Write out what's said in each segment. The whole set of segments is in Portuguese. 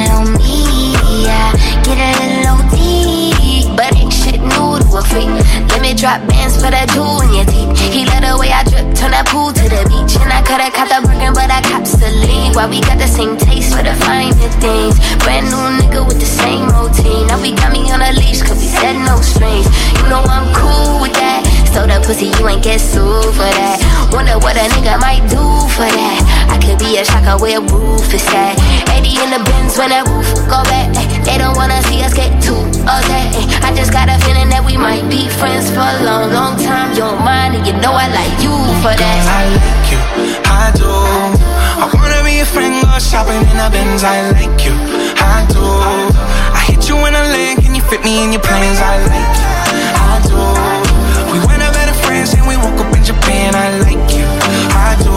it on me, yeah. Get a little OT, but ain't shit new to a freak. Let me drop bands for that jewel in your teeth. He love the way I drip, turn that pool to the beach. And I coulda caught the Birkin, but I cops the lead. Why we got the same taste for the finer things. Brand new nigga with the same routine. Now we got me on a leash, cause we said no strings. You know I'm cool with that. Stole the pussy, you ain't get sued for that. Wonder what a nigga might do for that. I could be a shocker where roof is at. 80 in the Benz when that roof go back. They don't wanna see us get too upset. I just got a feeling that we might be friends for a long, long time. You don't mind and you know I like you for that. Girl, I like you, I do. I wanna be a friend, go shopping in the Benz. I like you, I do. I hit you in a leg, can you fit me in your plans? I like you, I do. We went out better friends and we woke up in Japan. I like you, I do,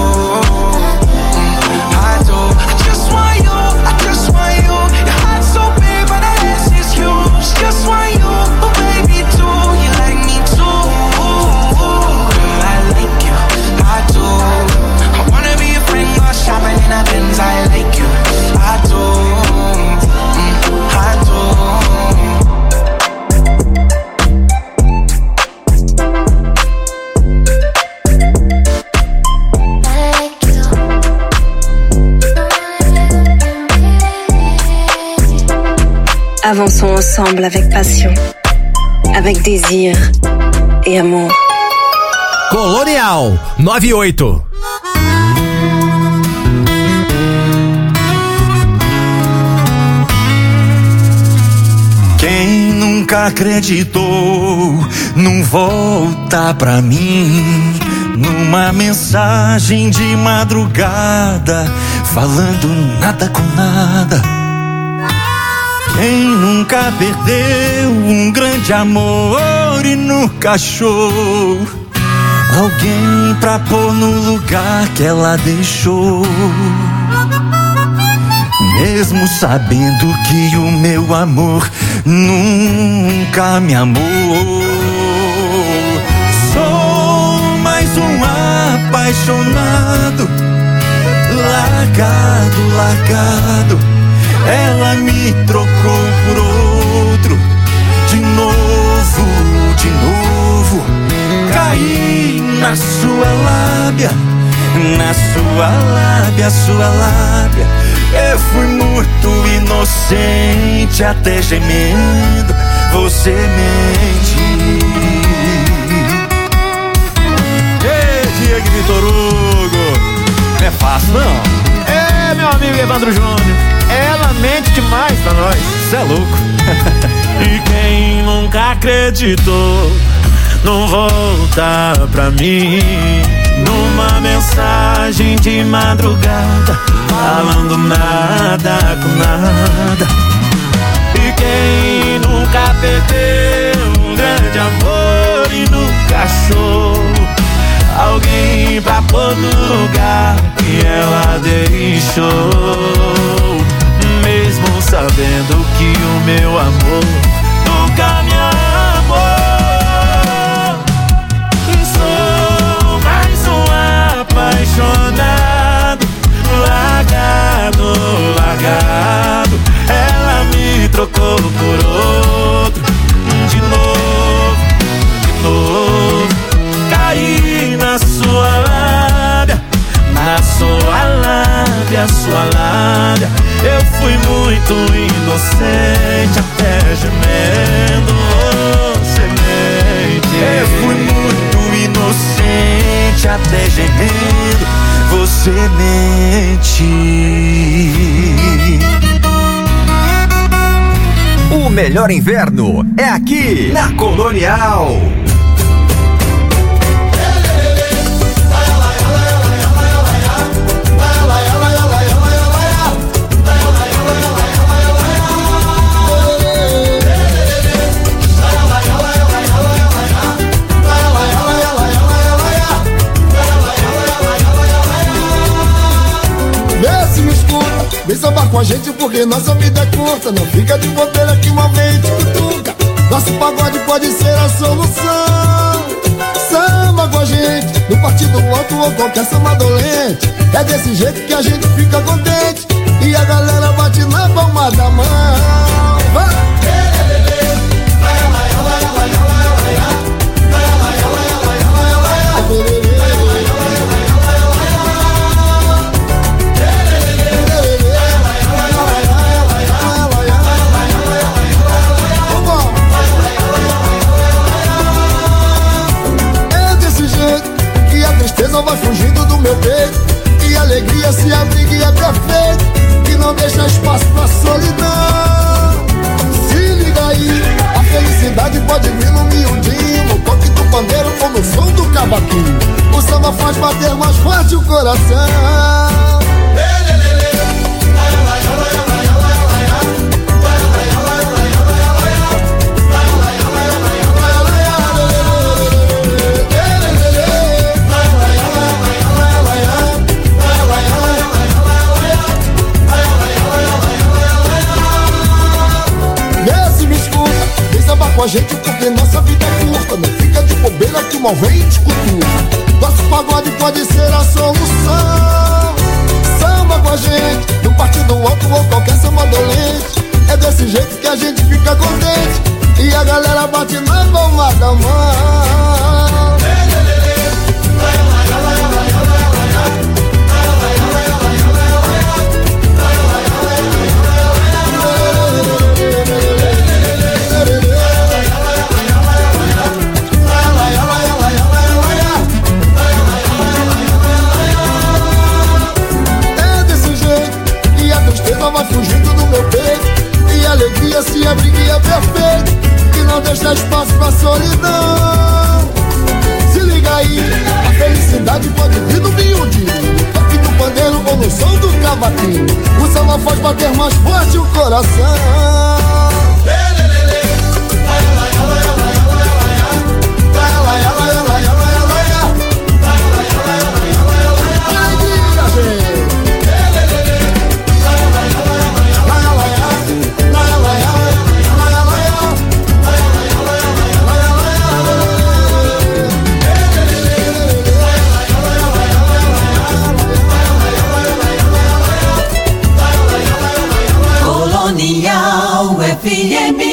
I do. I just want you, I just want you. Your heart's so big but that ass is huge. Just want you, oh baby too. You like me too, girl I like you, I do. I wanna be a friend, go shopping in a Benz. I like you, I do, I do. Avançons ensemble avec passion, avec désir et amour. Colonial 98. Quem nunca acreditou num volta pra mim, numa mensagem de madrugada, falando nada com nada. Quem nunca perdeu um grande amor e nunca achou alguém pra pôr no lugar que ela deixou, mesmo sabendo que o meu amor nunca me amou. Sou mais um apaixonado, largado, largado. Ela me trocou por outro, de novo, caí na sua lábia, sua lábia. Eu fui muito inocente, até gemendo, você mente. Ei, Diego Vitor Hugo, não é fácil não. É, meu amigo Evandro Júnior, ela mente demais pra nós, cê é louco. E quem nunca acreditou não volta pra mim, numa mensagem de madrugada, falando nada com nada. E quem nunca perdeu um grande amor e nunca achou alguém pra pôr no lugar que ela deixou, mesmo sabendo que o meu amor nunca me amou. Sou mais um apaixonado, largado. Ela me trocou por outro, de novo, caí na sua lábia, sua lábia. Eu fui muito inocente, até gemendo, você mente. Eu fui muito inocente, até gemendo, você mente. O melhor inverno é aqui na Colonial. Vem sambar com a gente porque nossa vida é curta. Não fica de bobeira que uma vez cutuca. Nosso pagode pode ser a solução. Samba com a gente, no partido alto ou qualquer samba dolente. É desse jeito que a gente fica contente. E a galera bate na palma da a gente porque nossa vida é curta. Não fica de bobeira que o mal vem e te cutuca. Nosso pagode pode ser a solução. Samba com a gente, no partido alto ou qualquer samba dolente. É desse jeito que a gente fica contente e a galera bate na palma da mão. É desse jeito e a tristeza vai fugindo do meu peito. E a alegria se abriga e é perfeito, que não deixa espaço pra solidão. Se liga aí, a felicidade pode vir do miudinho, no toque do pandeiro ou no som do cavaquinho. O samba faz bater mais forte o coração. Colonial FM.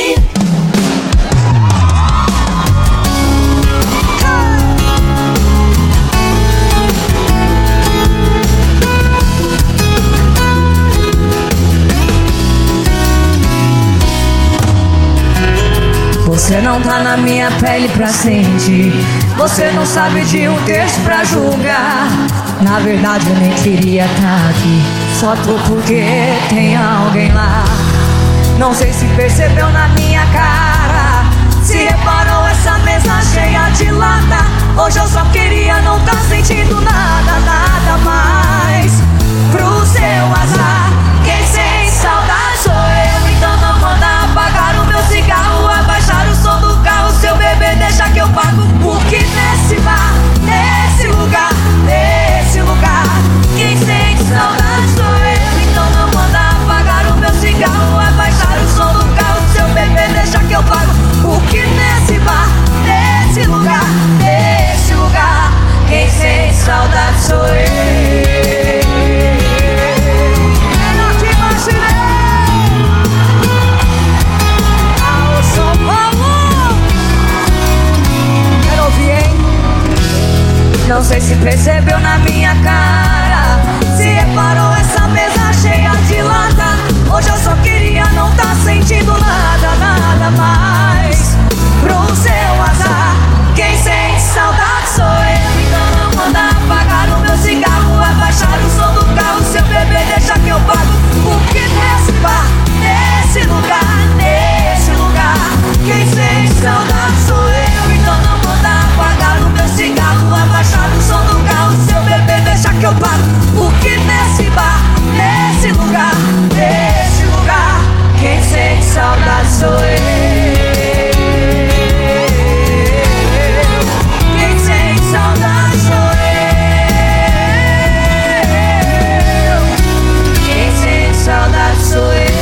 Você não tá na minha pele pra sentir. Você não sabe de um texto pra julgar. Na verdade eu nem queria tá aqui, só tô porque tem alguém lá. Não sei se percebeu na minha cara, se reparou essa mesa cheia de lata. Hoje eu só queria não tá sentindo nada, nada mais. Pro seu azar, quem sente saudade sou eu. Então não manda apagar o meu cigarro, abaixar o som do carro. Seu bebê deixa que eu pago, porque nesse bar, nesse lugar, quem sente saudade sou eu. Então não manda apagar o meu cigarro, abaixar o som do carro. Seu bebê deixa que eu pago, porque nesse bar, nesse lugar, quem sente saudade sou eu. Menor que imaginei. Alô, São Paulo. Quero ouvir, hein? Não sei se percebeu na minha cara, se reparou essa mesa cheia de lata. Hoje eu só queria não tá sentindo nada, nada mais. Pro seu azar, quem sente saudade sou eu. Então não manda apagar o meu cigarro, abaixar o som do carro. Seu bebê deixa que eu pago, porque nesse bar, nesse lugar, quem sente saudade sou eu. Então não manda apagar o meu cigarro, abaixar o som do carro. Seu bebê deixa que eu pago, porque nesse bar, nesse lugar, quem sente saudade sou eu. Quem sente saudade sou eu. Quem sente saudade sou eu.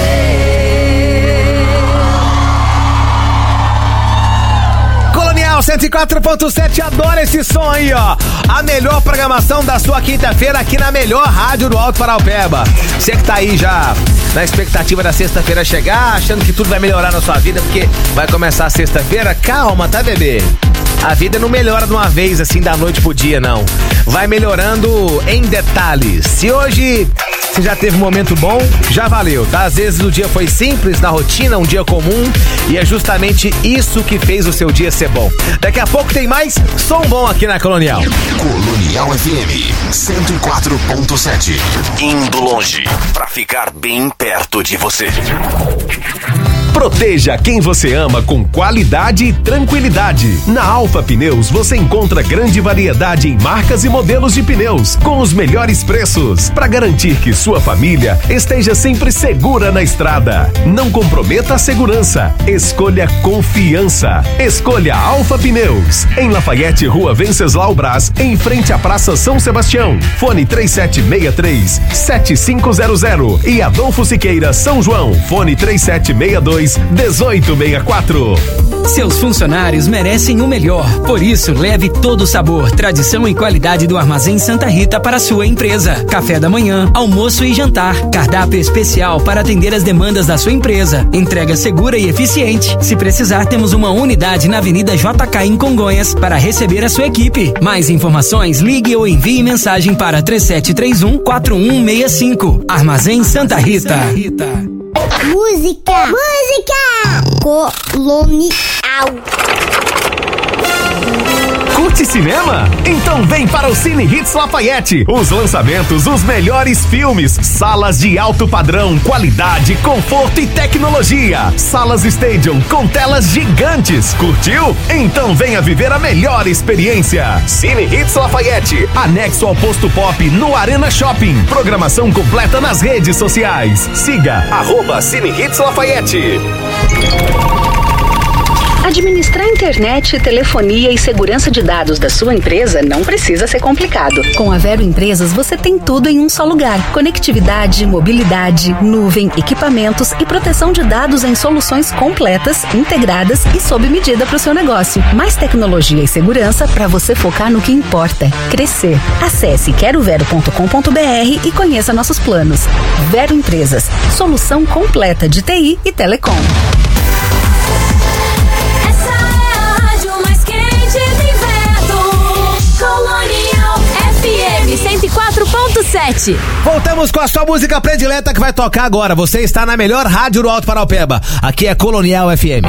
Colonial 104.7, adora esse som aí, ó. A melhor programação da sua quinta-feira aqui na melhor rádio do Alto Paraupeba. Você que tá aí já na expectativa da sexta-feira chegar, achando que tudo vai melhorar na sua vida, porque vai começar a sexta-feira, calma, tá, bebê? A vida não melhora de uma vez, assim, da noite pro dia, não. Vai melhorando em detalhes. Se hoje você já teve um momento bom, já valeu, tá? Às vezes o dia foi simples, na rotina, um dia comum, e é justamente isso que fez o seu dia ser bom. Daqui a pouco tem mais som bom aqui na Colonial. Colonial FM 104.7. Indo longe pra ficar bem perto de você. Proteja quem você ama com qualidade e tranquilidade. Na Alfa Pneus você encontra grande variedade em marcas e modelos de pneus com os melhores preços para garantir que sua família esteja sempre segura na estrada. Não comprometa a segurança. Escolha confiança. Escolha Alfa Pneus. Em Lafayette, Rua Venceslau Brás, em frente à Praça São Sebastião. Fone 3763-7500 e Adolfo Siqueira, São João. Fone 3762 3222-1864. Seus funcionários merecem o melhor. Por isso, leve todo o sabor, tradição e qualidade do Armazém Santa Rita para a sua empresa. Café da manhã, almoço e jantar. Cardápio especial para atender as demandas da sua empresa. Entrega segura e eficiente. Se precisar, temos uma unidade na Avenida JK em Congonhas para receber a sua equipe. Mais informações, ligue ou envie mensagem para 3731-4165. Armazém Santa Rita. Música colonial. Curte cinema? Então vem para o Cine Hits Lafayette. Os lançamentos, os melhores filmes, salas de alto padrão, qualidade, conforto e tecnologia. Salas Stadium com telas gigantes. Curtiu? Então venha viver a melhor experiência. Cine Hits Lafayette, anexo ao Posto Pop no Arena Shopping. Programação completa nas redes sociais. Siga @Cine Hits Lafayette. Administrar internet, telefonia e segurança de dados da sua empresa não precisa ser complicado. Com a Vero Empresas você tem tudo em um só lugar. Conectividade, mobilidade, nuvem, equipamentos e proteção de dados em soluções completas, integradas e sob medida para o seu negócio. Mais tecnologia e segurança para você focar no que importa: crescer. Acesse querovero.com.br e conheça nossos planos. Vero Empresas, solução completa de TI e telecom. Colonial FM 104.7. Voltamos com a sua música predileta que vai tocar agora. Você está na melhor rádio do Alto Paraupeba. Aqui é Colonial FM.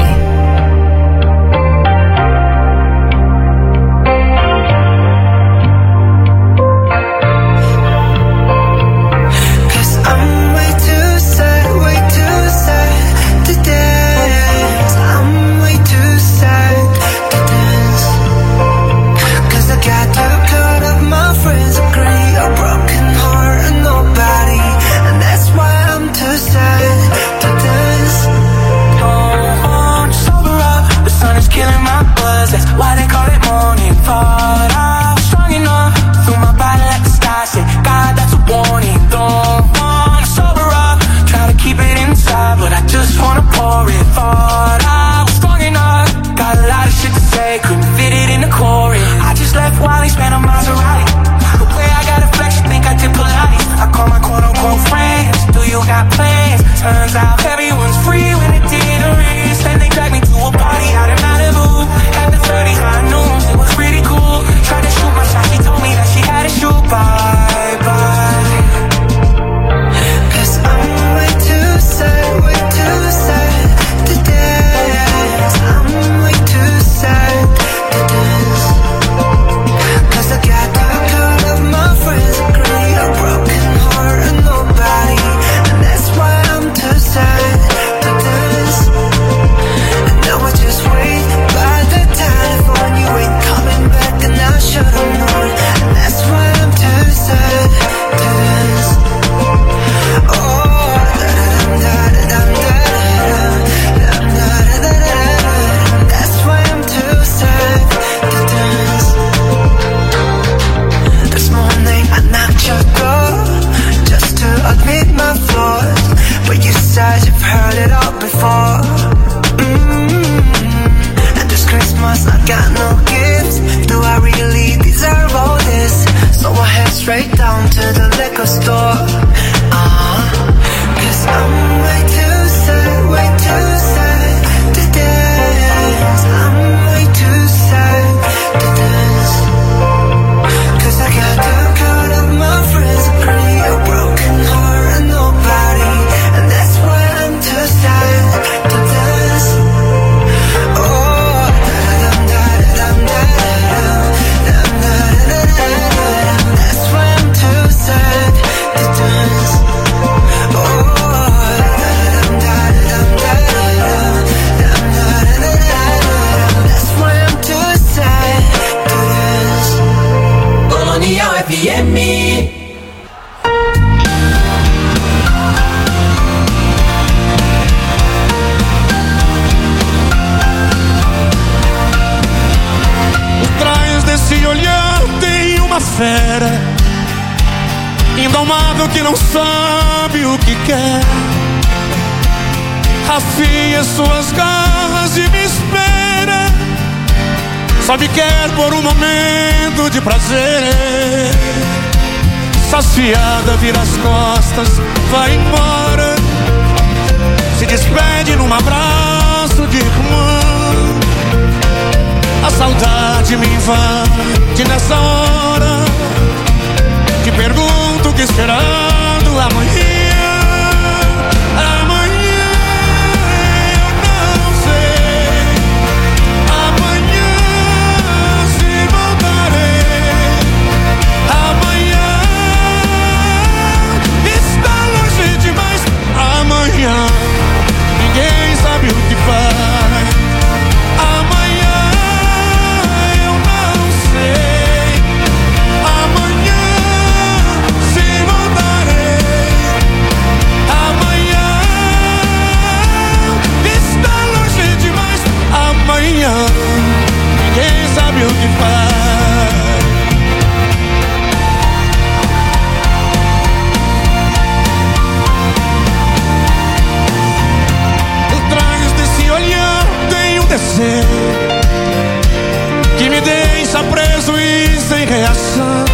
Why they call it morning fall? I'm strong enough through my body like the stars say, God, that's a warning. Don't wanna sober up, try to keep it inside, but I just wanna pour it forward. I'm strong enough, got a lot of shit to say, couldn't fit it in the chorus. I just left Wally, spent a Maserati. The way I gotta flex, you think I did Pilates. I call my quote-unquote friends, do you got plans? Turns out everyone's free when it didn't reach. Then they drag me to a party out in Malibu. At the 30 high noons, it was pretty cool. Tried to shoot my shot, she told me that she had to shoot bye-bye. Cause I'm way too sad to dance. I'm way too sad to dance. Cause I got the cut of my friends agree. A broken heart and nobody, and that's why I'm too sad to dance. And now I just wait by the telephone. You ain't coming back and I should've known. And that's why I'm too sad to dance. Oh, that's why I'm too sad to dance. This morning I knocked your door just to admit my flaws, but you said you've heard it all before. And this Christmas I got no gifts. Do I really deserve all this? So I head straight down to the liquor store. Cause I'm way too sad to dance. I'm way too sad to dance. Cause I got the cut of my friends agree. A broken heart and nobody, and that's why I'm too sad to dance. Oh, that's why I'm too sad to dance. That's why I'm too sad to dance. Colonial FM. Por trás desse olhar tem uma fera indomável que não sabe o que quer. afia suas garras e me espera. Só me quer por um momento de prazer. Saciada, vira as costas, vai embora. Se despede num abraço de irmã. A saudade me invade nessa hora. Te pergunto o que esperando amanhã. Amanhã eu não sei. Amanhã se voltarei. Amanhã está longe demais. Amanhã ninguém sabe o que faz. Amanhã eu não sei. Amanhã se voltarei. Amanhã está longe demais. Amanhã ninguém sabe o que faz. Atrás desse olhar tem um desejo que me deixa preso e sem reação.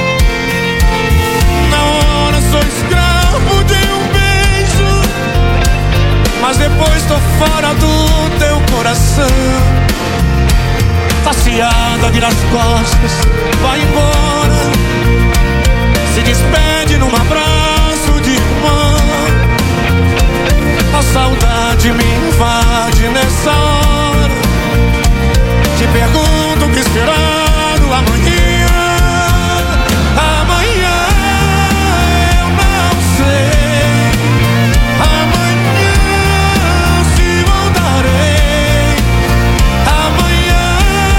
Na hora sou escravo de um beijo, mas depois tô fora do teu coração. Saciada, vira as costas, vai embora. Se despede num abraço de irmã. A saudade me invade nessa hora. Te pergunto o que esperando amanhã. Amanhã eu não sei. Amanhã se voltarei. Amanhã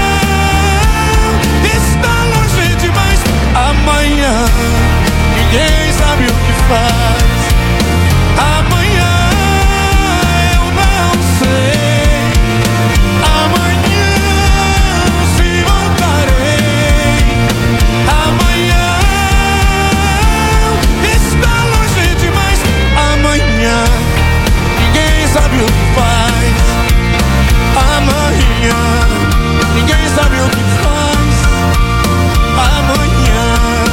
está longe demais. Amanhã ninguém sabe o que faz. Amanhã eu não sei. Amanhã se voltarei. Amanhã está longe demais. Amanhã ninguém sabe o que faz. Amanhã ninguém sabe o que faz. Amanhã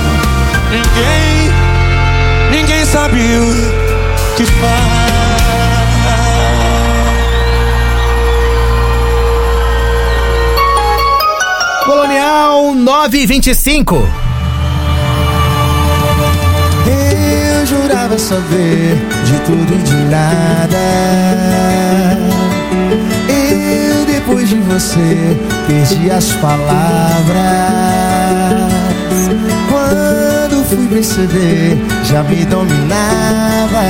ninguém sabe o que faz. Colonial 925. Eu jurava saber de tudo e de nada. Eu, depois de você, perdi as palavras. Quando fui perceber, já me dominava.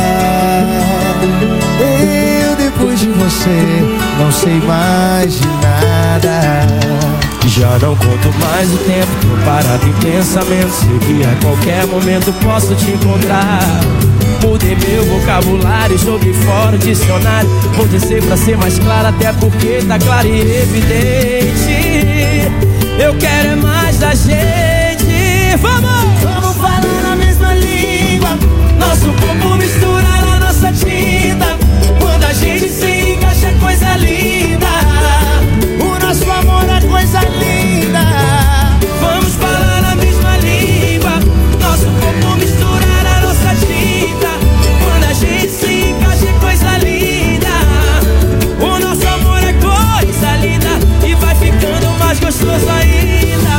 Eu, depois de você, não sei mais de nada. Já não conto mais o tempo, tô parado em pensamento. Sei que a qualquer momento posso te encontrar. Mudei meu vocabulário, joguei fora o dicionário. Vou dizer pra ser mais claro, até porque tá claro e evidente. Eu quero é mais da gente. Vamos falar na mesma língua. Nosso corpo misturar a nossa tinta. Quando a gente se encaixa é coisa linda. O nosso amor é coisa linda. Vamos falar na mesma língua. Nosso corpo misturar a nossa tinta. Quando a gente se encaixa é coisa linda. O nosso amor é coisa linda. E vai ficando mais gostoso ainda.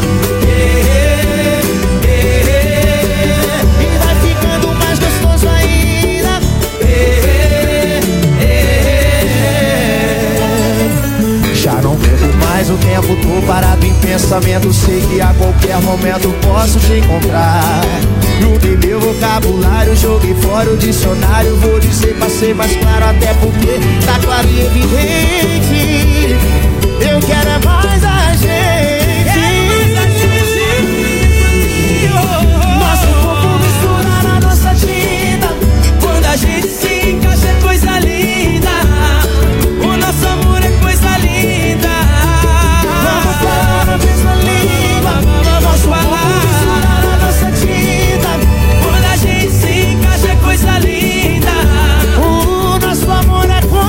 E vai ficando mais gostoso ainda. Já não perco mais o tempo, tô parado em pensamento. Sei que a qualquer momento posso te encontrar. Juntei meu vocabulário, joguei fora o dicionário. Vou dizer pra ser mais claro, até porque tá claro e evidente. Eu quero é mais a gente. Nosso corpo misturar a nossa tinta. Quando a gente se encaixa é coisa linda. O nosso amor é coisa linda. Vamos falar a mesma língua. Vamos falar a nossa tinta. Quando a gente se encaixa é coisa linda. O nosso amor é coisa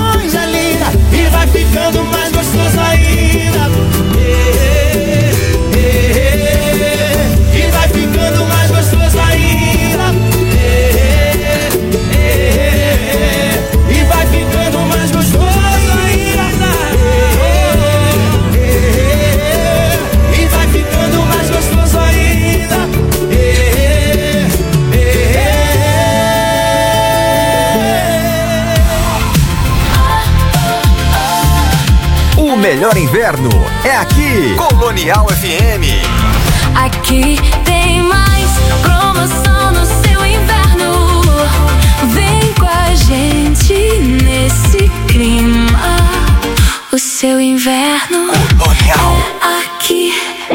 melhor inverno é aqui, Colonial FM. Aqui tem mais promoção no seu inverno. Vem com a gente nesse clima. O seu inverno Colonial é aqui.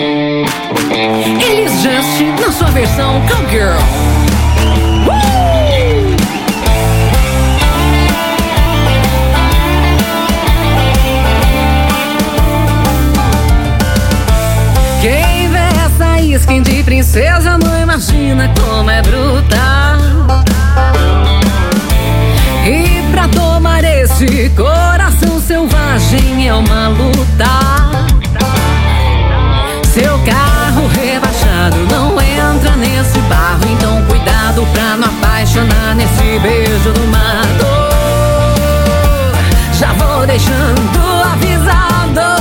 Elis Just na sua versão Cowgirl. Quem vê essa skin de princesa não imagina como é brutal. E pra tomar esse coração selvagem é uma luta. Seu carro rebaixado não entra nesse barro, então cuidado pra não apaixonar nesse beijo do mato. Já vou deixando avisado.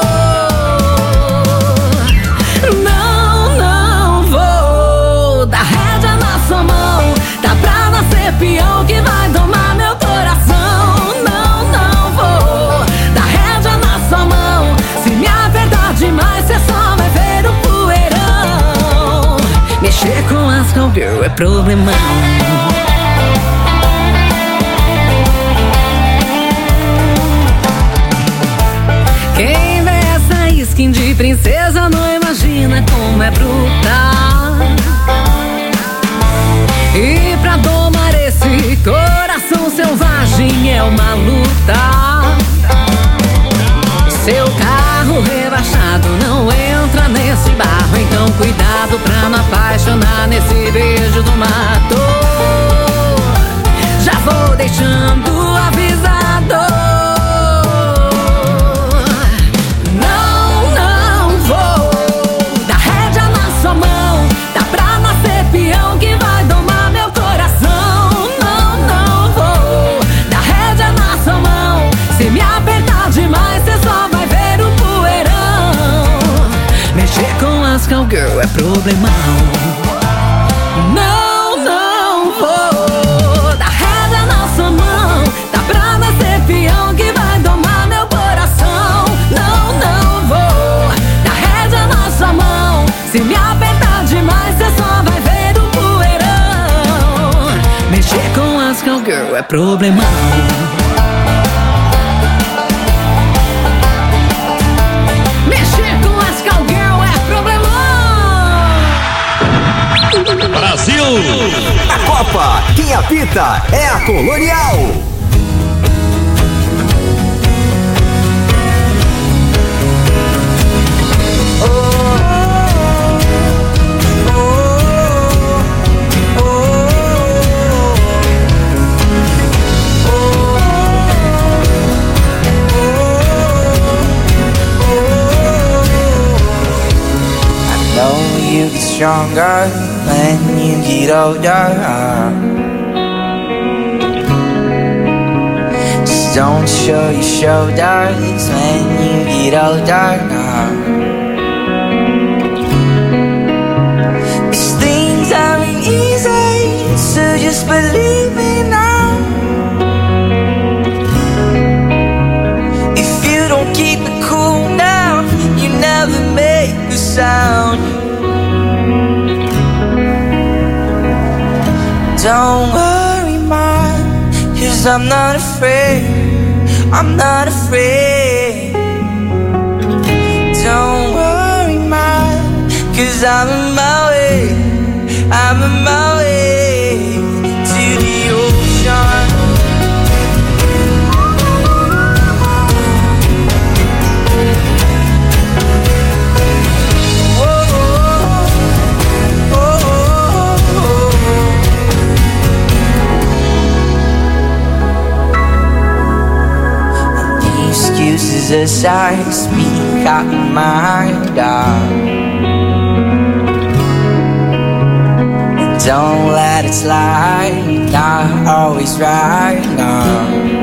Não vou dar rédea na sua mão. Tá pra nascer peão que vai domar meu coração. Não vou dar rédea na sua mão. Se me apertar demais, cê só vai ver o poeirão. Mexer com as cowgirl é problemão. Quem vê essa skin de princesa não imagina como é brutal. E pra domar esse coração selvagem é uma luta. Seu carro rebaixado não entra nesse barro, então cuidado pra não apaixonar nesse beijo do mato. Já vou deixando avisado. Não vou dar rédea na sua mão. Dá pra nascer peão que vai domar meu coração. Não vou dar rédea na sua mão. Se me apertar demais, cê só vai ver o poeirão. Mexer com as cowgirl é problemão. Não vou dar rédea na sua mão. Dá pra nascer peão que vai domar meu coração. Não vou dar rédea na sua mão. Se me apertar demais, cê só vai ver o poeirão. Mexer com as cowgirl é problemão. Brasil! Na Copa, quem apita é a Colonial. You get stronger when you get older. Just don't show your shoulders when you get older. These things aren't easy, so just believe me now. If you don't keep it cool now, you never make a sound. Don't worry, man, 'cause I'm not afraid. I'm not afraid. Don't worry, man, 'cause I'm on my way. I'm on my way to the ocean. Excuses aside, speak out your mind out. Don't let it slide, not always right now.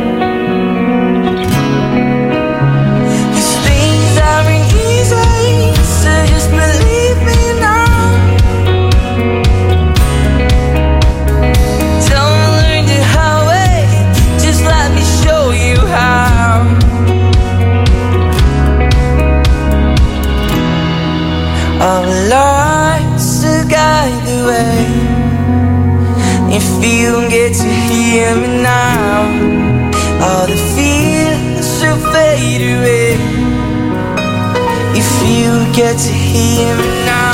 These things aren't easy, so just believe me now. Don't learn the hard way, just let me show you how. If you don't get to hear me now, all the fears should fade away. If you get to hear me now,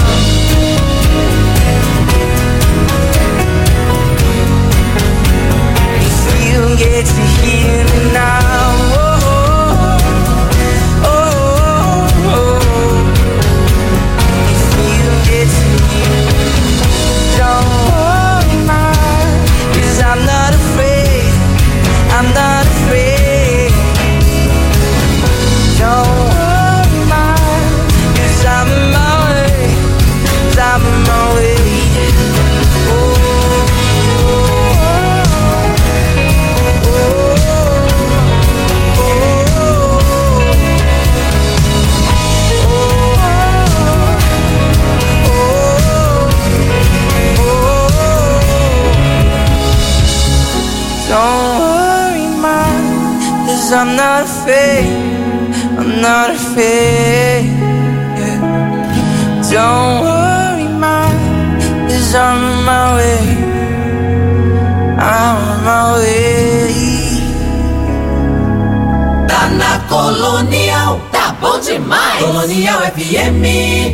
if you don't get to hear me now, oh, oh, oh. If you don't get to hear me, don't worry, man, 'cause I'm not afraid, I'm not afraid. Don't worry, man, 'cause I'm on my way, 'cause I'm on my way. Oh, oh, oh, don't worry, man, 'cause I'm not afraid, I'm not afraid, yeah. Don't worry, man, 'cause I'm on my way, I'm on my way. Tá na Colonial, tá bom demais. Colonial FM.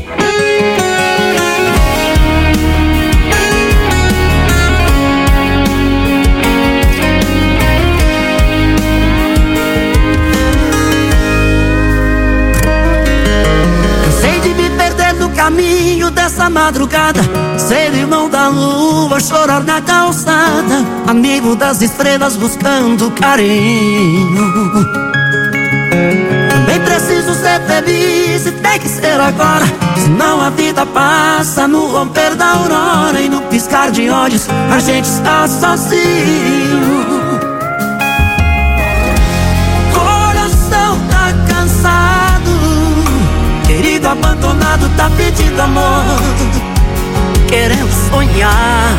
Cansei de me perder no caminho dessa madrugada, ser irmão da lua, chorar na calçada, amigo das estrelas buscando carinho. Também preciso ser feliz e tem que ser agora, senão a vida passa no romper da aurora e no piscar de olhos a gente está sozinho. Coração tá cansado, querido abandonado tá pedindo amor, querendo sonhar.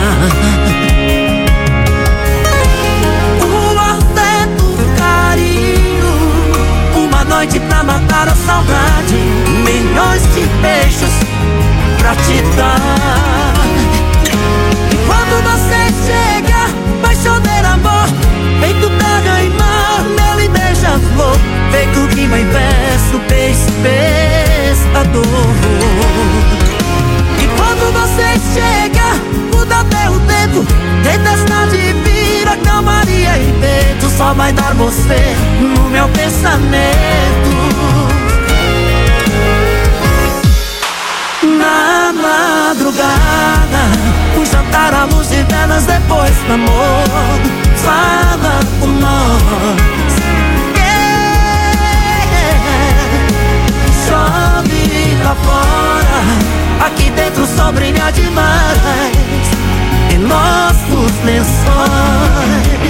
O afeto, o carinho, uma noite pra matar a saudade, milhões de beijos pra te dar. E quando você chega, vai chover amor, feito terra e mar, mel e beija-flor, feito rima e verso, pescador. E quando você chega, muda até o tempo, tempestade vira calmaria e vento, só vai dar você no meu pensamento. Na madrugada, um jantar à luz de velas depois do amor, fala por nós. Chove lá fora, aqui dentro só brilha demais em nossos lençóis.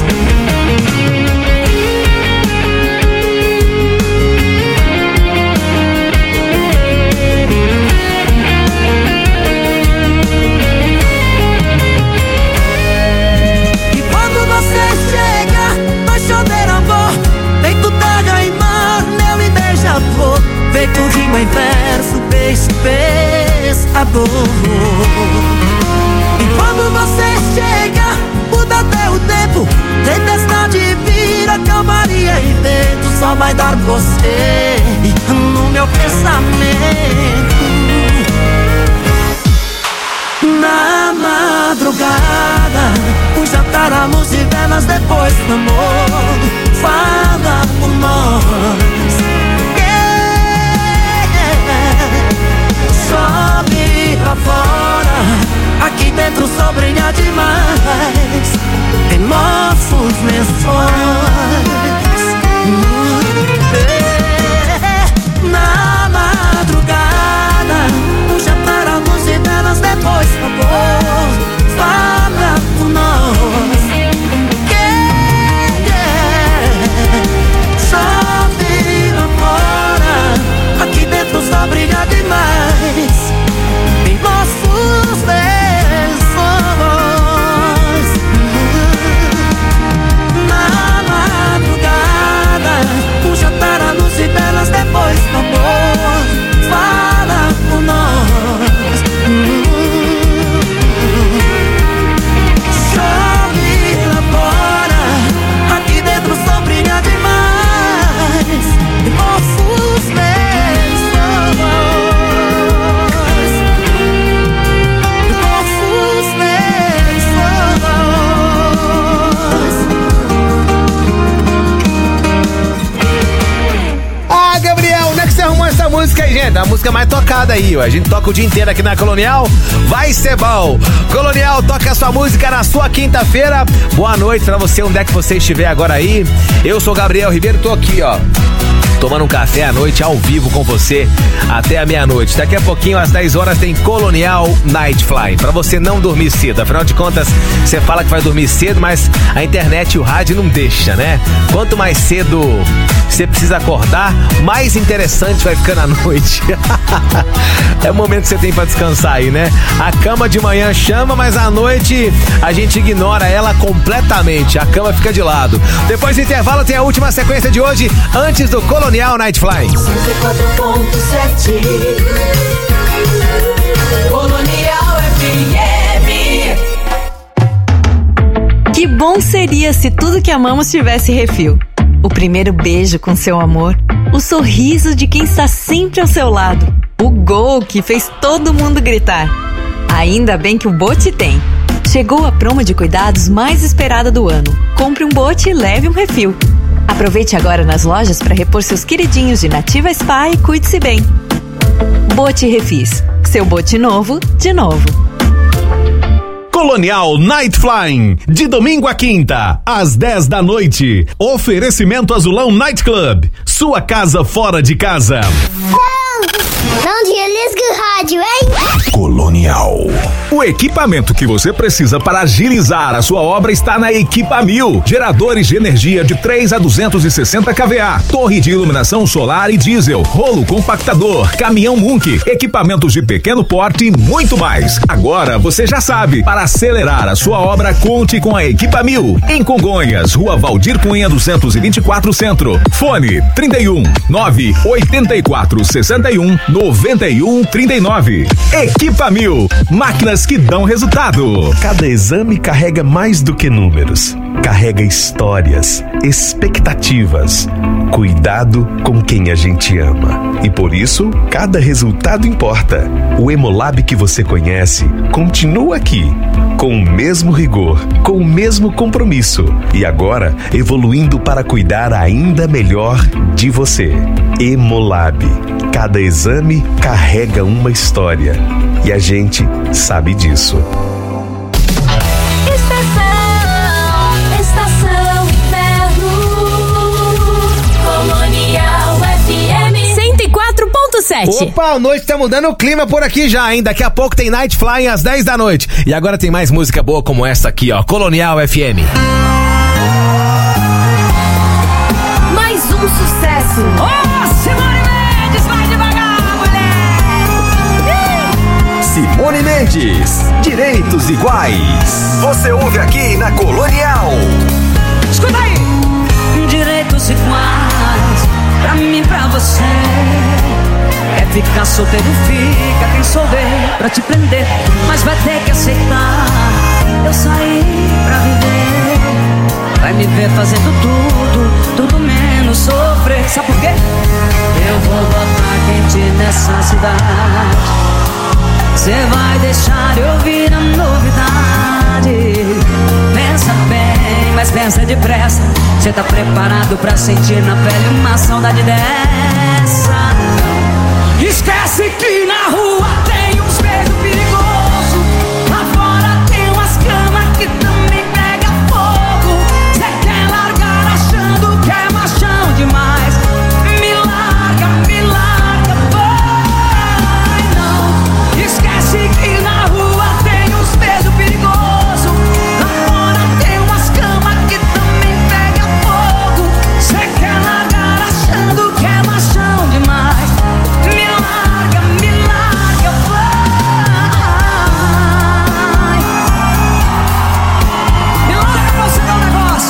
E quando você chega, vai chover amor, feito terra e mar, mel e beija-flor, feito rima em verso, pescador. E quando você chega, muda até o tempo, tempestade vira calmaria e vento, só vai dar você no meu pensamento. Na madrugada, um jantar à luz de velas depois do amor, fala por nós. Chove lá fora, aqui dentro só brilha demais em nossos lençóis. Na madrugada, um jantar à luz de velas depois do amor, fala por nós. da música mais tocada aí, ó. A gente toca o dia inteiro aqui na Colonial, vai ser bom. Colonial, toca a sua música na sua quinta-feira. Boa noite pra você, onde é que você estiver agora aí. Eu sou Gabriel Ribeiro, tô aqui, ó, tomando um café à noite, ao vivo com você, até a meia-noite. Daqui a pouquinho, às 10 horas, tem Colonial Night Fly, pra você não dormir cedo. Afinal de contas, você fala que vai dormir cedo, mas a internet e o rádio não deixa, né? Quanto mais cedo você precisa acordar, mais interessante vai ficando a noite. É o momento que você tem pra descansar aí, né? A cama de manhã chama, mas à noite a gente ignora ela completamente. A cama fica de lado. Depois do intervalo tem a última sequência de hoje, antes do Colonial Night Fly. 104.7 Colonial FM. Que bom seria se tudo que amamos tivesse refil. O primeiro beijo com seu amor, o sorriso de quem está sempre ao seu lado, o gol que fez todo mundo gritar. Ainda bem que o Bote tem. Chegou a promo de cuidados mais esperada do ano. Compre um Bote e leve um refil. Aproveite agora nas lojas para repor seus queridinhos de Nativa Spa e cuide-se bem. Bote Refis. Seu bote novo, de novo. Colonial Night Flying, de domingo a quinta, às 10 da noite. Oferecimento Azulão Night Club, sua casa fora de casa. Não desliga o rádio, hein? Colonial. O equipamento que você precisa para agilizar a sua obra está na Equipa 1000. Geradores de energia de 3 a 260 kVA, torre de iluminação solar e diesel, rolo compactador, caminhão Munk, equipamentos de pequeno porte e muito mais. Agora você já sabe, para acelerar a sua obra, conte com a Equipa 1000. Em Congonhas, Rua Valdir Cunha 224 Centro. Fone 31 984 61 91 39. Equipa 1000, máquinas que dão resultado. Cada exame carrega mais do que números. Carrega histórias, expectativas, cuidado com quem a gente ama. E por isso, cada resultado importa. O Hemolab que você conhece continua aqui, com o mesmo rigor, com o mesmo compromisso. E agora, evoluindo para cuidar ainda melhor de você. Hemolab. Cada exame carrega uma história. E a gente sabe disso. Estação Inverno. Colonial FM 104.7. Opa, a noite tá mudando o clima por aqui já, hein? Daqui a pouco tem Night Flying às 10 da noite. E agora tem mais música boa como essa aqui, ó. Colonial FM. Mais um sucesso. Simone Mendes, vai devagar, mulher. Simone Mendes, Direitos Iguais. Você ouve aqui na Colonial. Escuta aí. Direitos iguais, pra mim, pra você. É ficar solteiro, fica quem souber pra te prender, mas vai ter que aceitar. Eu saí pra viver. Vai me ver fazendo tudo menos sofrer. Sabe por quê? Eu vou botar quente nessa cidade. Cê vai deixar eu ouvir a novidade. Pensa bem, mas pensa depressa. Cê tá preparado pra sentir na pele uma saudade dessa? Esquece que na rua tem uns beijos perigosos. Lá fora tem umas camas que também pega fogo. Cê quer largar achando que é machão demais. Me larga, vai. Não, esquece que na rua tem uns beijos perigosos. Lá fora tem umas camas que também pega fogo. Cê quer largar achando que é machão demais. Me larga, vai. Me larga pra você ver um negócio.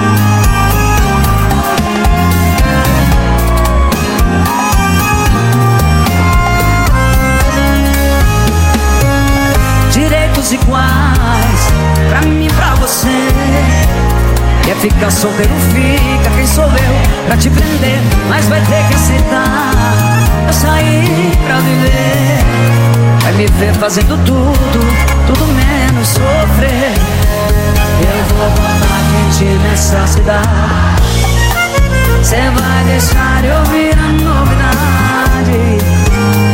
Direitos iguais, pra mim e pra você. Quer ficar solteiro, fica quem sou eu pra te prender, mas vai ter que aceitar. Eu saí pra viver. Vai me ver fazendo tudo menos sofrer. Eu vou botar quente nessa cidade. Cê vai deixar eu ouvir a novidade.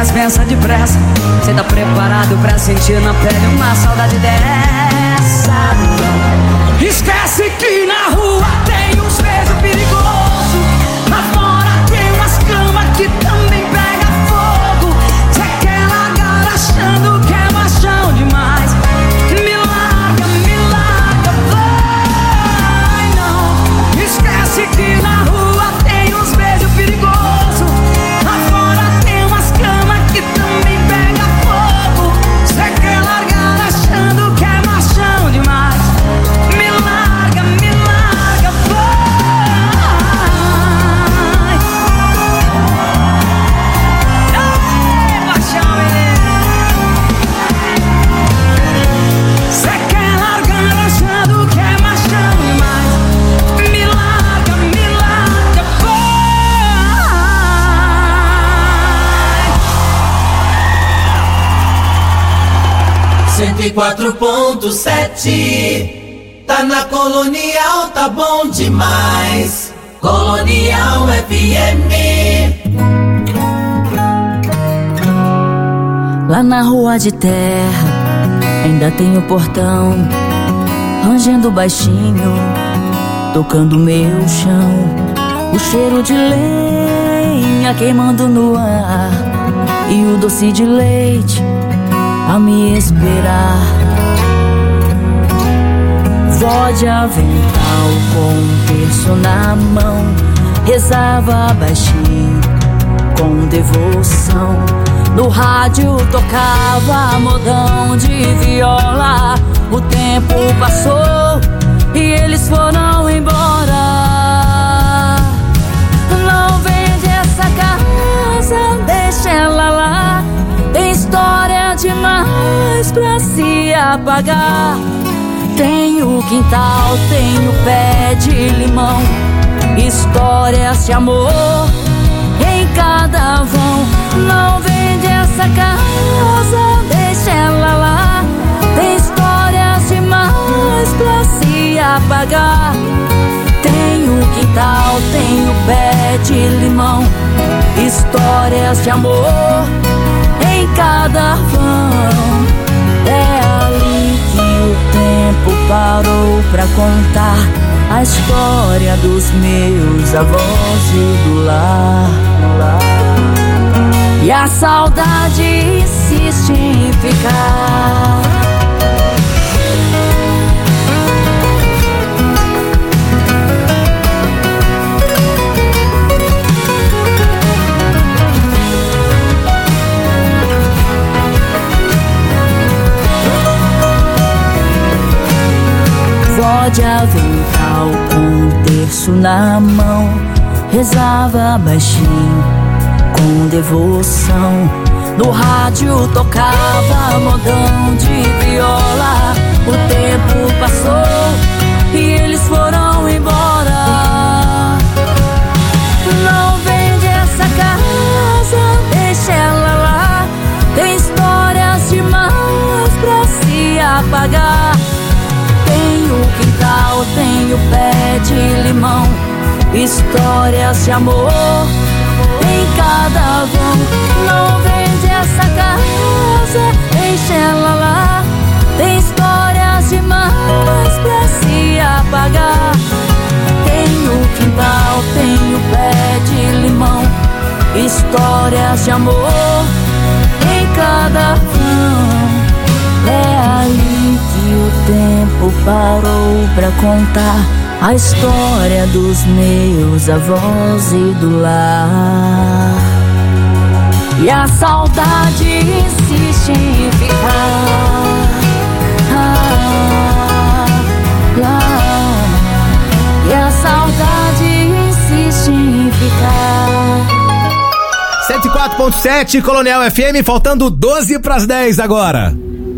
mas pensa depressa. Cê tá preparado pra sentir na pele uma saudade dessa? Esquece que na rua tem uns beijos perigosos. Lá fora tem umas camas que também pega fogo. Cê quer largar achando que é machão demais. Me larga, vai não. Esquece que na rua tem uns beijos perigosos. Lá fora tem umas camas que também pega fogo. Cê quer largar achando que é machão demais. Me larga, vai. Ei, paixão, cê quer largar achando que é machão demais. Me larga, vai. 104.7 tá na Colonial, tá bom demais. Colonial FM. Lá na rua de terra ainda tem o portão, rangendo baixinho, tocando meu chão. O cheiro de lenha queimando no ar e o doce de leite a me esperar. Vó de avental com um terço na mão, rezava baixinho com devoção. No rádio tocava modão de viola. O tempo passou e eles foram embora. Não vende essa casa, deixa ela lá. Tem história demais pra se apagar. Tem o quintal, tem o pé de limão, histórias de amor em cada vão. Não vende essa casa, deixa ela lá. Tem histórias demais pra se apagar. Tem o quintal, tem o pé de limão, histórias de amor em cada vão. É ali que o tempo parou pra contar a história dos meus avós e do lar. E a saudade insiste em ficar. Vó de avental com um terço na mão, rezava baixinho com devoção. No rádio tocava modão de viola. O tempo passou e eles foram embora. Não vende essa casa, deixa ela lá. Tem histórias demais pra se apagar. Tem o quintal, tem o pé de limão, histórias de amor em cada vão. Não vende essa casa, deixa ela lá. Tem histórias demais pra se apagar. Tem o quintal, tem o pé de limão, histórias de amor em cada vão. É ali que o tempo parou pra contar a história dos meus avós e do lar. E a saudade insiste em ficar. E a saudade insiste em ficar. 104.7 Colonial FM, faltando 12 pras 10 agora.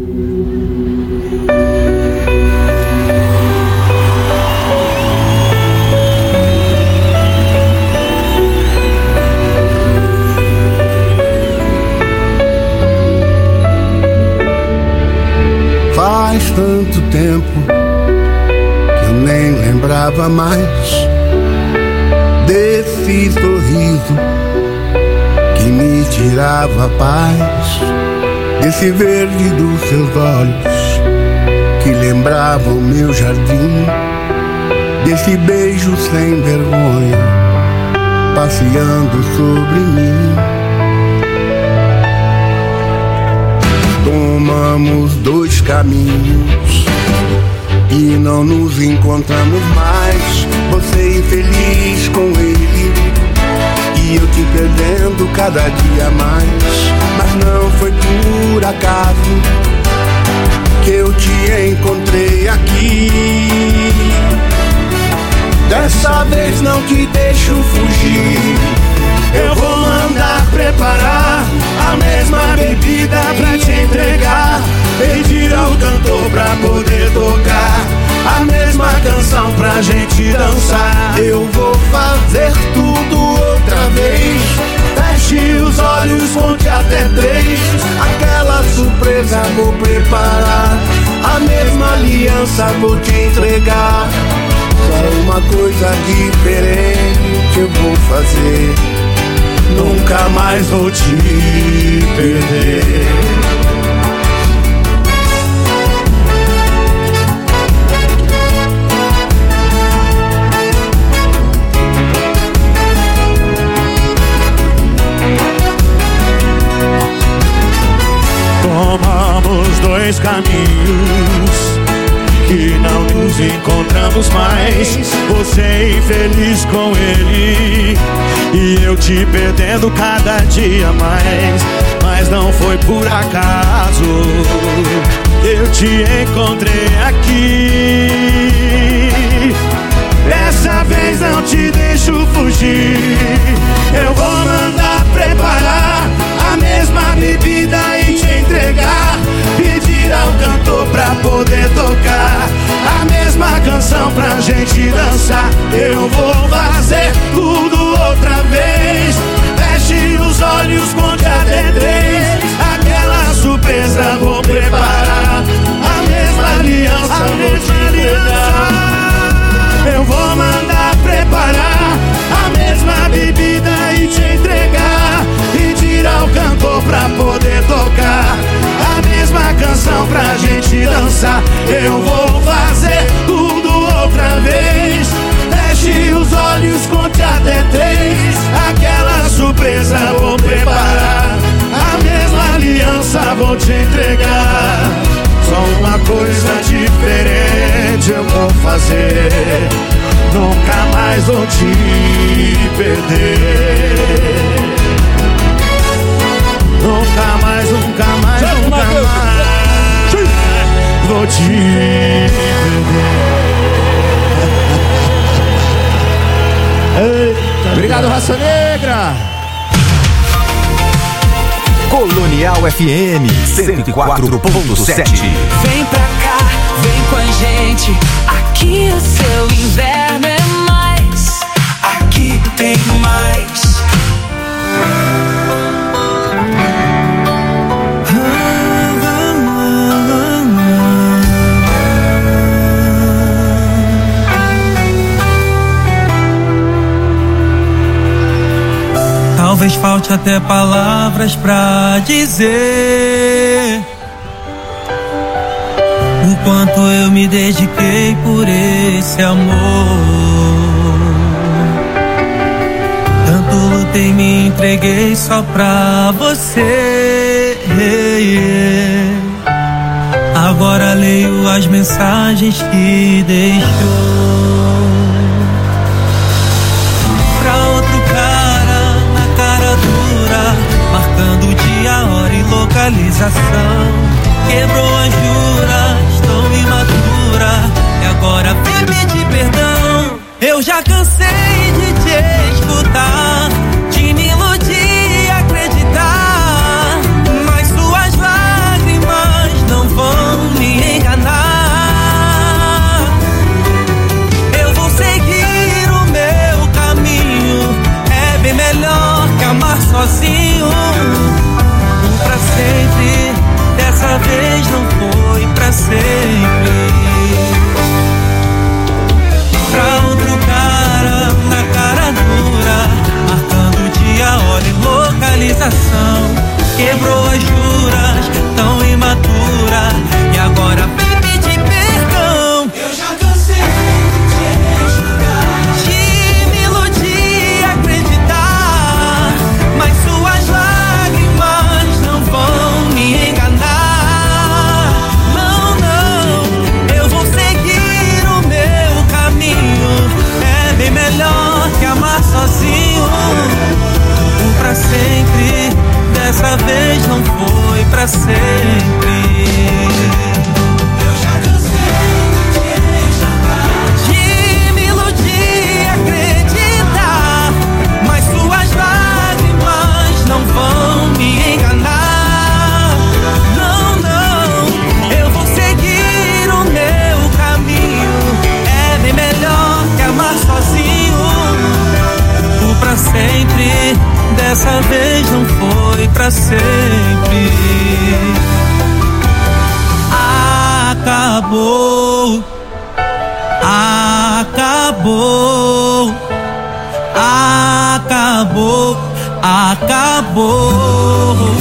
Faz tanto tempo que eu nem lembrava mais desse sorriso que me tirava a paz desse verde dos seus olhos que lembrava o meu jardim, desse beijo sem vergonha passeando sobre mim. Tomamos dois caminhos e não nos encontramos mais. Você infeliz com ele e eu te perdendo cada dia mais. Mas não foi por acaso que eu te encontrei aqui. Dessa vez não te deixo fugir. Eu vou mandar preparar a mesma bebida pra te entregar, pedir ao cantor pra poder tocar a mesma canção pra gente dançar. Eu vou fazer tudo outra vez. Feche os olhos, conte até 3. Aquela surpresa vou preparar, a mesma aliança vou te entregar. Só uma coisa diferente eu vou fazer, nunca mais vou te perder. Tomamos dois caminhos que não nos encontramos mais. Você infeliz com ele e eu te perdendo cada dia mais. Mas não foi por acaso, eu te encontrei aqui. Dessa vez não te deixo fugir. Eu vou mandar preparar a mesma bebida e te entregar, pedir ao cantor pra poder tocar a mesma canção pra gente dançar. Eu vou fazer tudo outra vez. Feche os olhos, conte até 3. Aquela surpresa vou preparar, a mesma aliança vou te entregar. Eu vou mandar preparar a mesma bebida e te entregar, pedir ao cantor pra poder tocar a mesma canção pra gente dançar. Eu vou fazer tudo outra vez. Feche os olhos, conte até 3. Aquela surpresa vou preparar, a mesma aliança vou te entregar. Só uma coisa diferente eu vou fazer, nunca mais vou te perder. Nunca mais, nunca mais, nunca mais vou te perder. Obrigado, Raça Negra. Colonial FM 104.7. Vem pra cá, vem com a gente. Aqui o seu inverno é mais. Aqui tem mais. Talvez falte até palavras pra dizer o quanto eu me dediquei por esse amor. Tanto lutei, me entreguei só pra você. Agora leio as mensagens que deixou. Marcando o dia, hora e localização. Quebrou as juras, tão imatura, e agora vem pedir perdão. Eu já cansei de te escutar, de me iludir e acreditar, mas suas lágrimas não vão me enganar. Eu vou seguir o meu caminho, é bem melhor que amar sozinho. Pra sempre, dessa vez não foi pra sempre. Pra outro cara, na cara dura, marcando dia, hora e localização. melhor que amar sozinho. O pra sempre, dessa vez não foi pra sempre. Eu já cansei de me iludir, acreditar, mas suas lágrimas não vão me enganar. Não, não, eu vou seguir o meu caminho. É bem melhor que amar sozinho. O pra sempre, dessa vez não foi pra sempre. Acabou, acabou, acabou, acabou.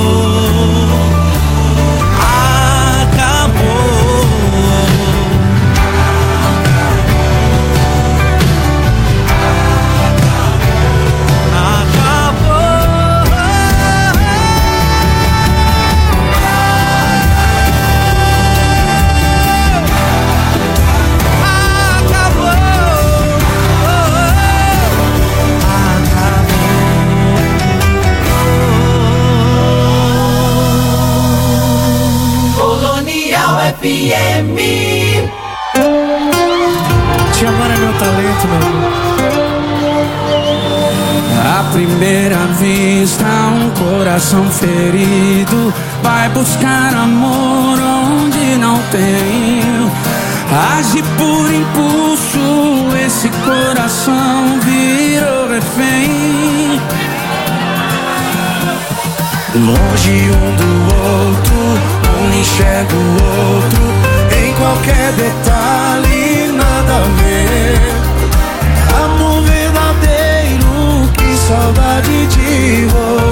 FM. Te amar é meu talento, meu amor. À primeira vista, um coração ferido vai buscar amor onde não tem. Age por impulso, esse coração virou refém. Longe um do outro, um enxerga o outro, em qualquer detalhe, nada a ver. Amor verdadeiro, que saudade de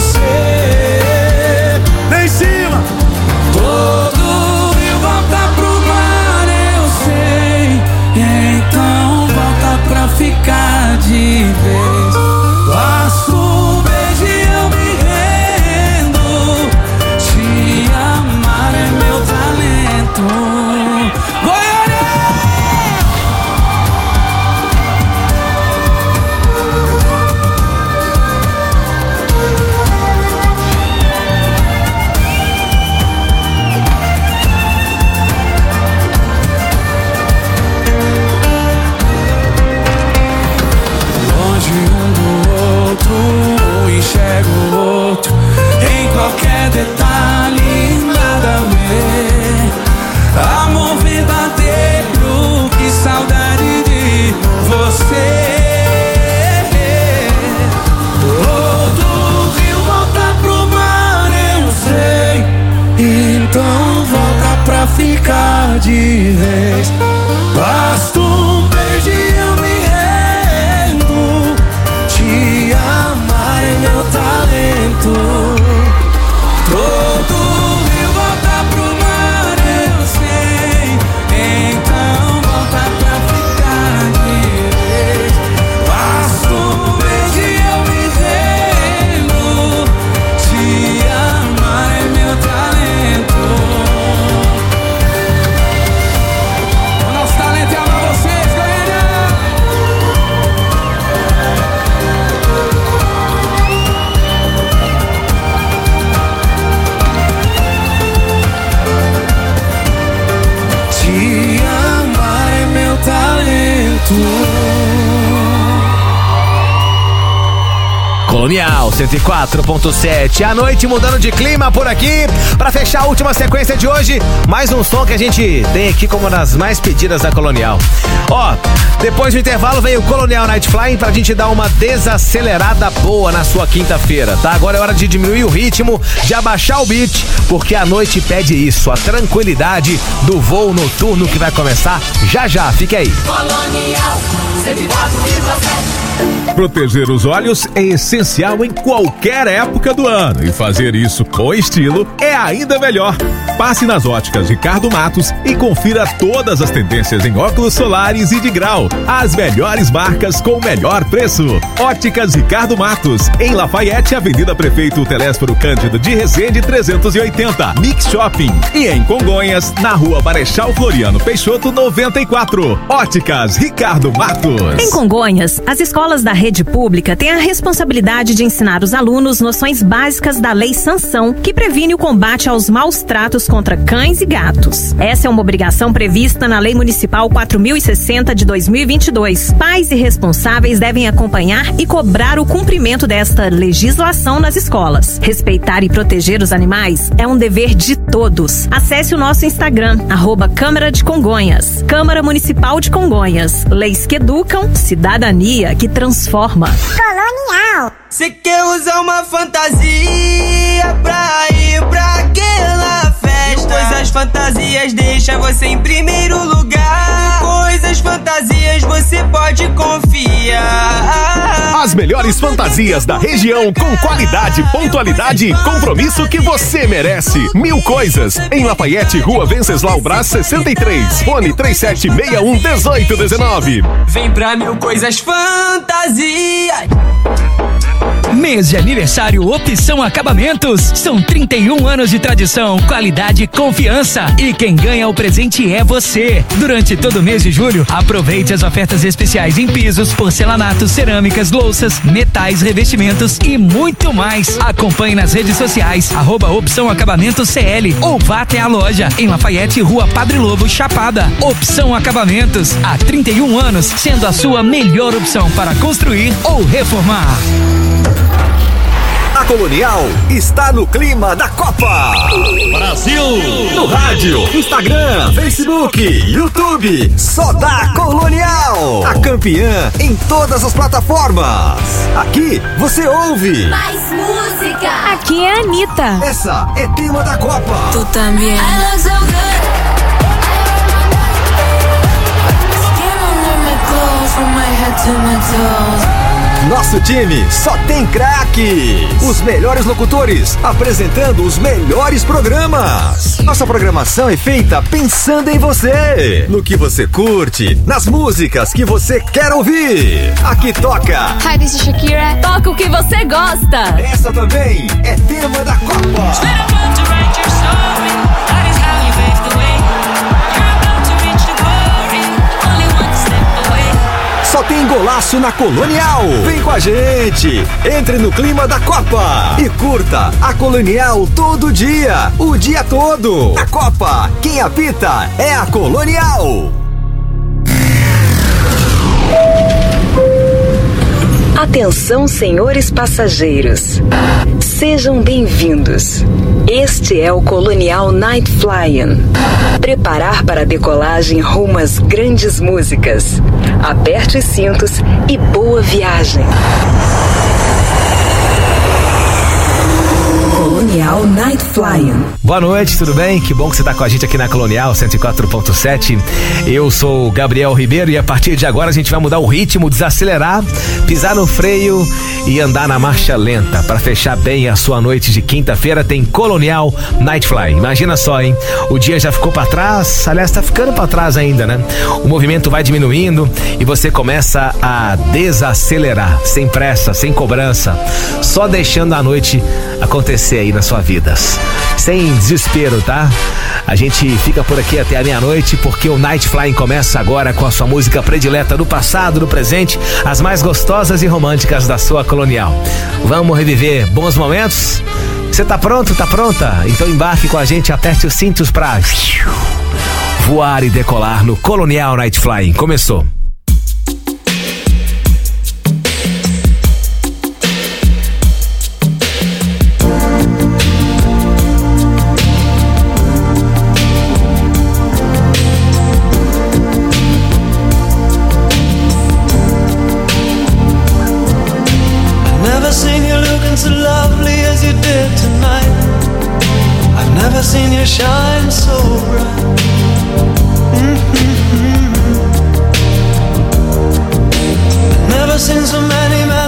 você. Lá em cima! Todo rio volta pro mar, eu sei. Então volta pra ficar de vez. Basta um beijo e eu me rendo. Te amar é meu talento. Enxergo o outro em qualquer detalhe, nada a ver. Amor verdadeiro, que saudade de você. Todo rio volta pro mar, eu sei. Então volta pra ficar de vez. Basta um beijo e eu me rendo. Te amar é meu talento. Todo rio volta pro mar, eu sei. Então volta pra ficar de vez. Basta um beijo e eu me rendo. Te amar é meu talento. O nosso talento é amar vocês, galera. Te amar é meu talento. Colonial 104.7, a noite mudando de clima por aqui. Pra fechar a última sequência de hoje, mais um som que a gente tem aqui como uma das mais pedidas da Colonial. Ó, depois do intervalo vem o Colonial Night Flying pra gente dar uma desacelerada boa na sua quinta-feira, tá? Agora é hora de diminuir o ritmo, de abaixar o beat, porque a noite pede isso, a tranquilidade do voo noturno que vai começar já já. Fique aí. Colonial 104,7. Proteger os olhos é essencial em qualquer época do ano e fazer isso com estilo é ainda melhor. Passe nas óticas Ricardo Matos e confira todas as tendências em óculos solares e de grau. As melhores marcas com o melhor preço. Óticas Ricardo Matos, em Lafayette, Avenida Prefeito Telésforo Cândido de Resende 380, Mix Shopping. E em Congonhas, na Rua Marechal Floriano Peixoto 94. Óticas Ricardo Matos. Em Congonhas, as escolas da rede pública têm a responsabilidade de ensinar os alunos noções básicas da Lei Sanção, que previne o combate aos maus tratos contra cães e gatos. Essa é uma obrigação prevista na Lei Municipal 4060 de 2022. Pais e responsáveis devem acompanhar e cobrar o cumprimento desta legislação nas escolas. Respeitar e proteger os animais é um dever de todos. Acesse o nosso Instagram, @Câmara de Congonhas. Câmara Municipal de Congonhas. Leis que educam, cidadania que transforma. Colonial. Cê quer usar uma fantasia pra ir pra aquela festa? Coisas fantasias deixa você em primeiro lugar. Coisas fantasias você pode confiar. As melhores fantasias da região com qualidade, pontualidade e compromisso que você merece. 1000 Coisas, em Lafayette, Rua Venceslau Brás 63. Fone 3761-1819. Vem pra 1000 Coisas Fantasias. Mês de aniversário Opção Acabamentos. São 31 anos de tradição, qualidade e confiança. E quem ganha o presente é você. Durante todo o mês de julho, aproveite as ofertas especiais em pisos, porcelanatos, cerâmicas, louças, metais, revestimentos e muito mais. Acompanhe nas redes sociais, @Opção Acabamentos CL ou vá até a loja em Lafayette, Rua Padre Lobo, Chapada. Opção Acabamentos, há 31 anos, sendo a sua melhor opção para construir ou reformar. A Colonial está no clima da Copa. Brasil! No rádio, Instagram, Facebook, YouTube. Só dá Colonial. A campeã em todas as plataformas. Aqui você ouve Mais música. Aqui é a Anitta. Essa é tema da Copa. Tu também. I look so good. Skin under my clothes, from my head to my toes. Nosso time só tem craques. Os melhores locutores apresentando os melhores programas. Nossa programação é feita pensando em você, no que você curte, nas músicas que você quer ouvir. Aqui toca Hi, this is Shakira. Toca o que você gosta. Essa também é tema da Copa. Só tem golaço na Colonial. Vem com a gente. Entre no clima da Copa e curta a Colonial todo dia, o dia todo. A Copa, quem apita é a Colonial. Atenção, senhores passageiros. Sejam bem-vindos. Este é o Colonial Night Flying. Preparar para a decolagem rumo às grandes músicas. Aperte os cintos e boa viagem. Colonial Night Flying. Boa noite, tudo bem? Que bom que você está com a gente aqui na Colonial 104.7. Eu sou o Gabriel Ribeiro e a partir de agora a gente vai mudar o ritmo, desacelerar, pisar no freio e andar na marcha lenta. Para fechar bem a sua noite de quinta-feira tem Colonial Night Fly. Imagina só, hein? O dia já ficou para trás, aliás, tá ficando para trás ainda, né? O movimento vai diminuindo e você começa a desacelerar, sem pressa, sem cobrança, só deixando a noite acontecer aí nas suas vidas. Sem desespero, tá? A gente fica por aqui até a meia-noite porque o Night Flying começa agora com a sua música predileta do passado, do presente, as mais gostosas e românticas da sua Colonial. Vamos reviver bons momentos? Você tá pronto? Tá pronta? Então embarque com a gente, aperte os cintos pra voar e decolar no Colonial Night Flying. Começou. Seen you shine so bright. I've never seen so many men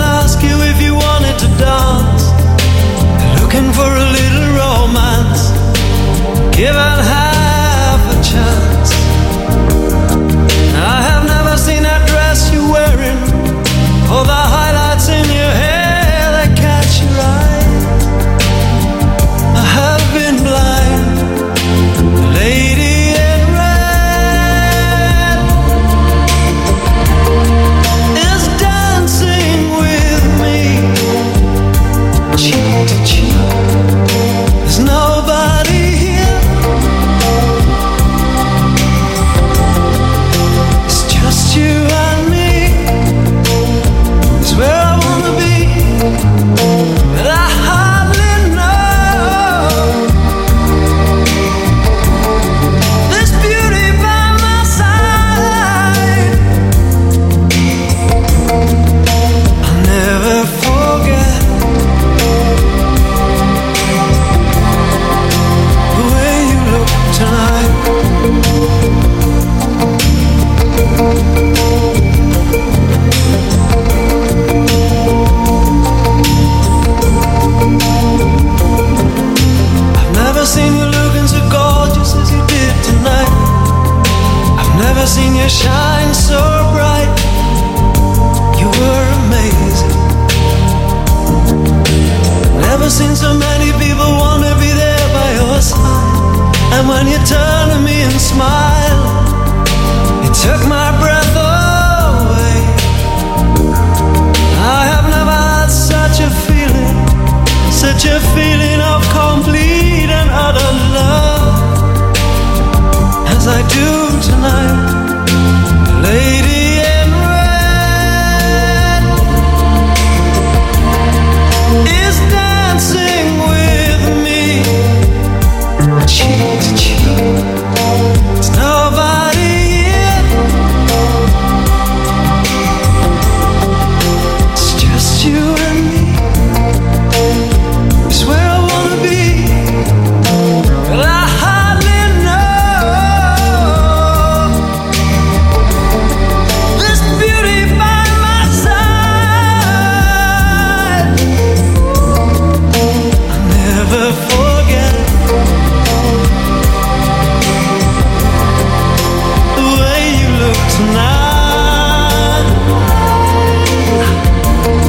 seen so many people wanna be there by your side, and when you turn to me and smile, it took my breath away. I have never had such a feeling, such a feeling.